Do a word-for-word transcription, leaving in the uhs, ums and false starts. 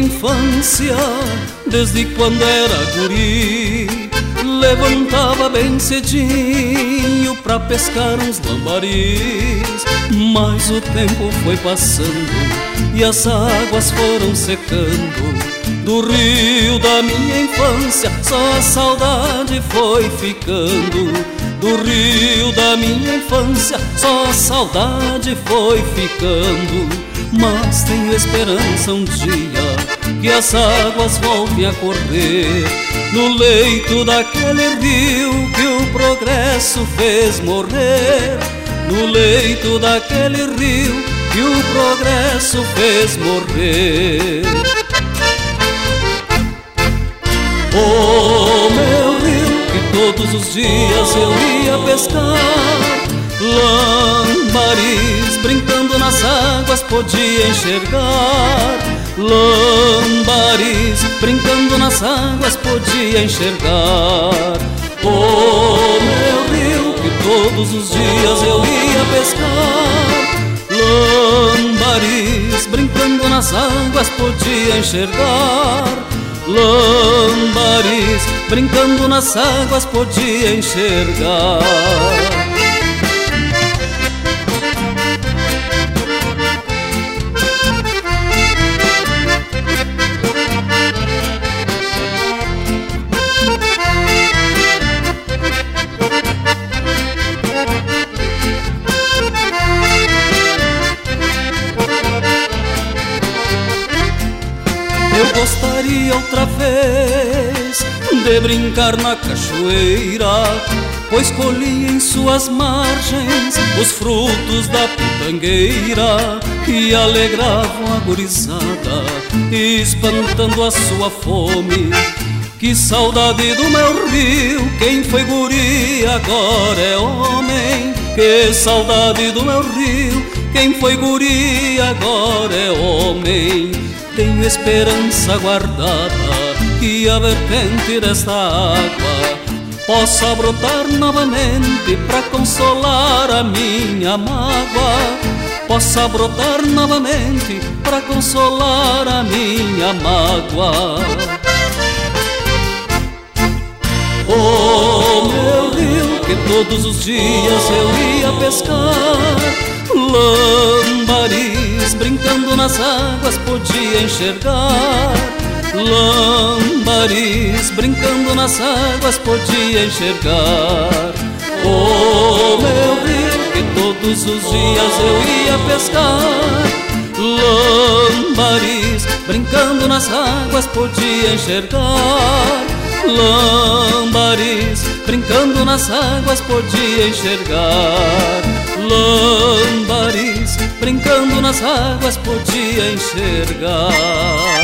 infância, desde quando era guri, levantava bem cedinho pra pescar uns lambaris. Mas o tempo foi passando e as águas foram secando do rio da minha infância, só a saudade foi ficando. Do rio da minha infância, só a saudade foi ficando. Mas tenho esperança um dia que as águas voltem a correr no leito daquele rio que o progresso fez morrer. No leito daquele rio que o progresso fez morrer. Oh, meu rio, que todos os dias eu ia pescar lambaris, brincando nas águas podia enxergar. Lambaris, brincando nas águas podia enxergar. Oh, meu rio, que todos os dias eu ia pescar lambaris, brincando nas águas podia enxergar. Lambaris, brincando nas águas podia enxergar. Eu gostaria outra vez de brincar na cachoeira, pois colhi em suas margens os frutos da pitangueira que alegravam a gurizada, espantando a sua fome. Que saudade do meu rio, quem foi guri agora é homem. Que saudade do meu rio, quem foi guri agora é homem. Tenho esperança guardada que a vertente desta água possa brotar novamente pra consolar a minha mágoa. Possa brotar novamente pra consolar a minha mágoa. Oh, meu rio, que todos os dias eu ia pescar lambaris, brincando nas águas podia enxergar. Lambaris, brincando nas águas podia enxergar. Oh, meu rio, que todos os dias eu ia pescar lambaris, brincando nas águas podia enxergar. Lambaris, brincando nas águas podia enxergar. Lambaris, brincando nas águas podia enxergar.